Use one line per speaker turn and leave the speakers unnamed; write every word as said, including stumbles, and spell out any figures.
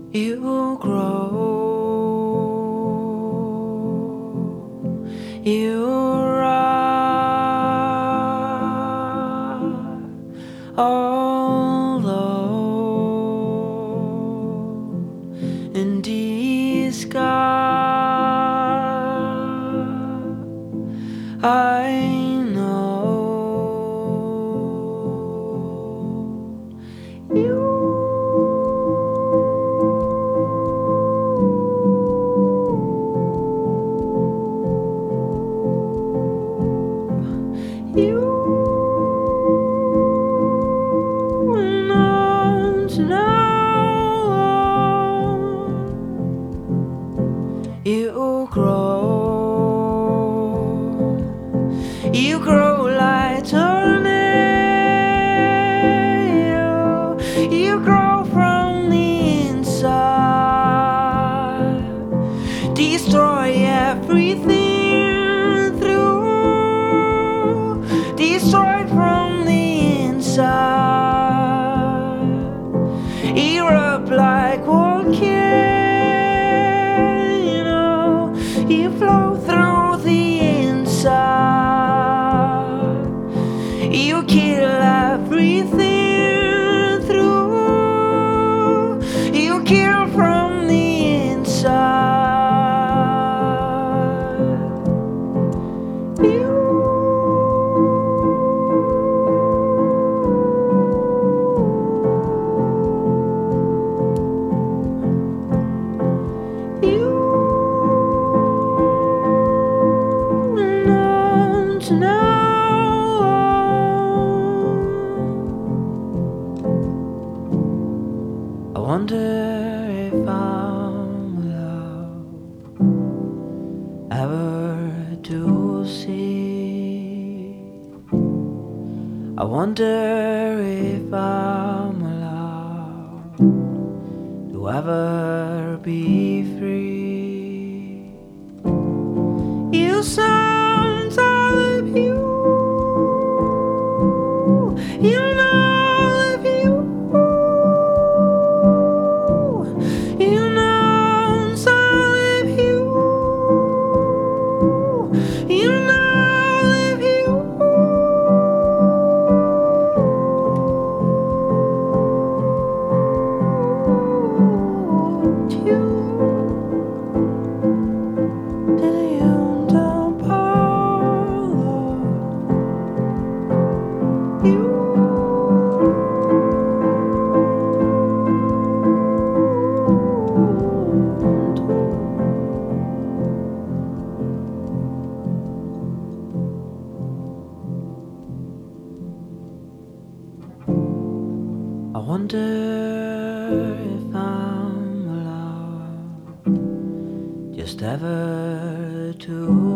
You grow, you rise, alone in disguise. I know you. You know to know you grow, you grow like tornado, you grow from the inside, destroy everything through, destroy from the inside, erupt like volcano, you flow through the inside, you kill everything through, you kill from the inside. You You know to know I wonder if I'm allowed ever to see. I wonder if I'm allowed to ever be free. You sound all of you, you know of you, you know all of you, you know of you. You I wonder if I'm allowed just ever to